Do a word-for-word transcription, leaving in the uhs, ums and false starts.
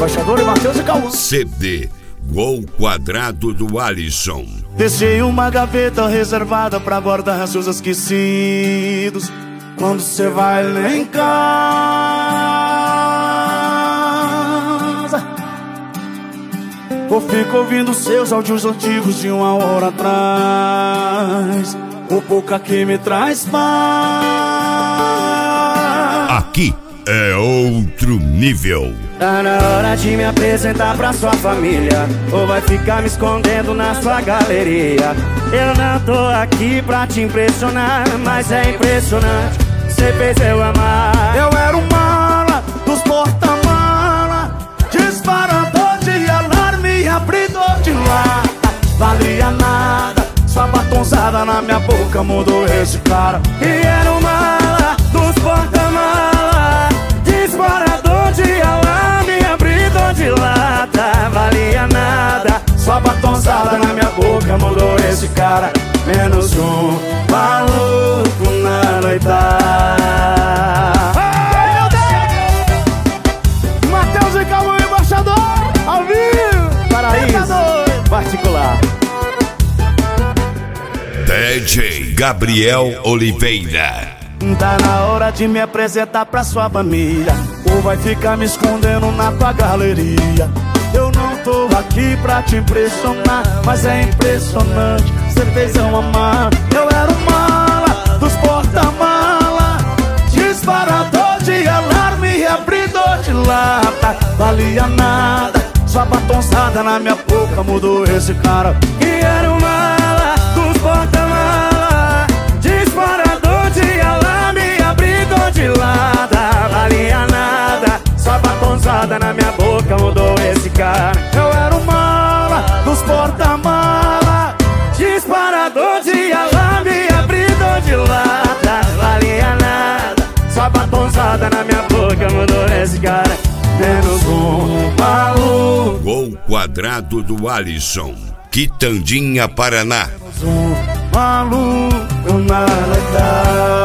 Embaixador e Matheus e Cauã. C D Gol Quadrado do Alisson. Deixei uma gaveta reservada pra guardar seus esquecidos. Quando cê vai lá em casa, ou fico ouvindo seus áudios antigos de uma hora atrás. O pouca que me traz paz. Aqui é outro nível. Tá na hora de me apresentar pra sua família, ou vai ficar me escondendo na sua galeria. Eu não tô aqui pra te impressionar, mas é impressionante, cê fez eu amar. Eu era o mala dos porta-mala, disparador de alarme, abridor de lata. Valia nada, sua batonzada na minha boca mudou esse cara. E era o mala dos porta-mala, disparador de alarme, abridor de lata. Valia nada, sua batonzada na minha boca mudou esse cara. Menos um maluco na noitada. Ai, meu Deus! Matheus e Cauã, Embaixador, ao vivo, Paraíso particular. D J Gabriel Oliveira. Tá na hora de me apresentar pra sua família, ou vai ficar me escondendo na tua galeria. Eu não tô aqui pra te impressionar, mas é impressionante, cê fez eu amar. Eu era o mala dos porta-mala, disparador de alarme, abridor de lata. Valia nada, sua batonzada na minha boca mudou esse cara. E era o mala dos porta-mala, disparador de alarme, abridor de lata. Valia nada, sua batonzada na minha boca mudou esse cara. Eu era o mala dos porta-mala, disparador de alarme, abridor de lata. Valia nada, sua batonzada na minha boca mudou esse cara. Menos um maluco. Gol Quadrado do Alisson, Quitandinha, Paraná. Menos um maluco na noitada.